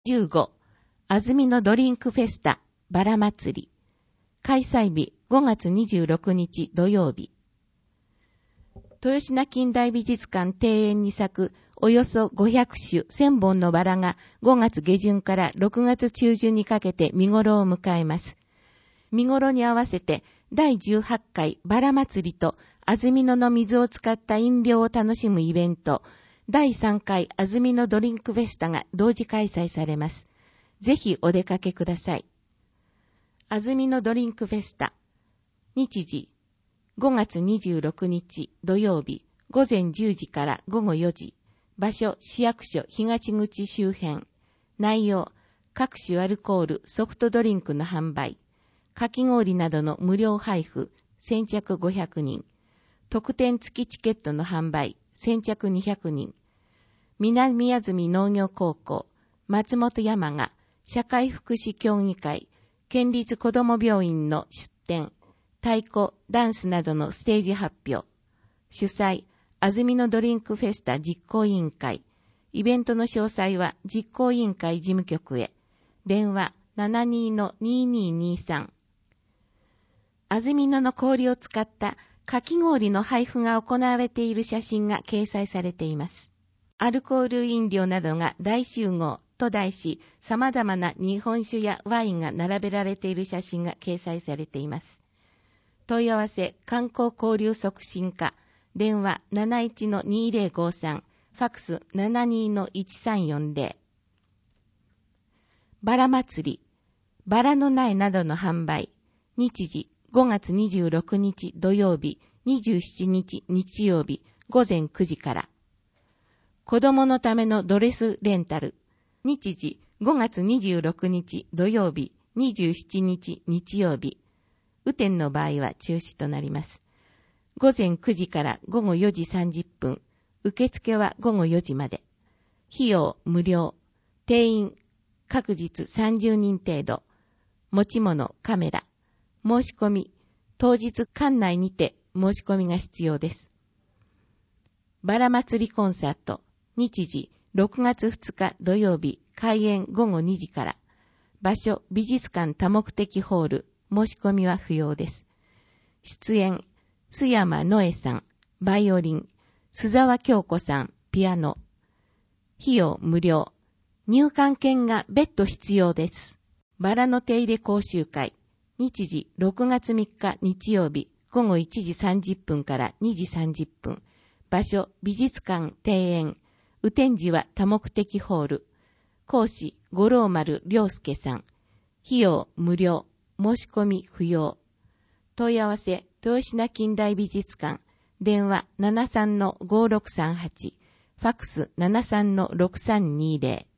15、安曇野ドリンクフェスタ、バラ祭り。開催日5月26日土曜日。豊品近代美術館庭園に咲くおよそ500種1000本のバラが5月下旬から6月中旬にかけて見頃を迎えます。見頃に合わせて第18回バラ祭りと安曇野の水を使った飲料を楽しむイベント、第3回安曇野ドリンクフェスタが同時開催されます。ぜひお出かけください。安曇野ドリンクフェスタ。日時、5月26日土曜日、午前10時から午後4時。場所、市役所東口周辺。内容、各種アルコール、ソフトドリンクの販売。かき氷などの無料配布、先着500人。特典付きチケットの販売、先着200人。南安住農業高校、松本山雅、社会福祉協議会、県立子ども病院の出展、太鼓、ダンスなどのステージ発表。主催、安曇野ドリンクフェスタ実行委員会。イベントの詳細は実行委員会事務局へ。電話 72-2223。安曇野の氷を使ったかき氷の配布が行われている写真が掲載されています。アルコール飲料などが大集合と題し、様々な日本酒やワインが並べられている写真が掲載されています。問い合わせ、観光交流促進課、電話 71-2053、ファックス 72-1340。バラ祭り、バラの苗などの販売。日時、5月26日土曜日、27日日曜日、午前9時から。子供のためのドレスレンタル。日時、5月26日土曜日、27日日曜日。雨天の場合は中止となります。午前9時から午後4時30分。受付は午後4時まで。費用無料。定員各日30人程度。持ち物、カメラ。申し込み。当日館内にて申し込みが必要です。バラ祭りコンサート。日時、6月2日土曜日、開演午後2時から。場所、美術館多目的ホール。申し込みは不要です。出演、須山野江さん、バイオリン、須沢京子さん、ピアノ。費用無料。入館券が別途必要です。バラの手入れ講習会。日時、6月3日日曜日、午後1時30分から2時30分。場所、美術館庭園。雨天時は多目的ホール。講師、五郎丸良介さん。費用無料。申し込み不要。問い合わせ、豊品近代美術館。電話 73-5638。ファックス 73-6320。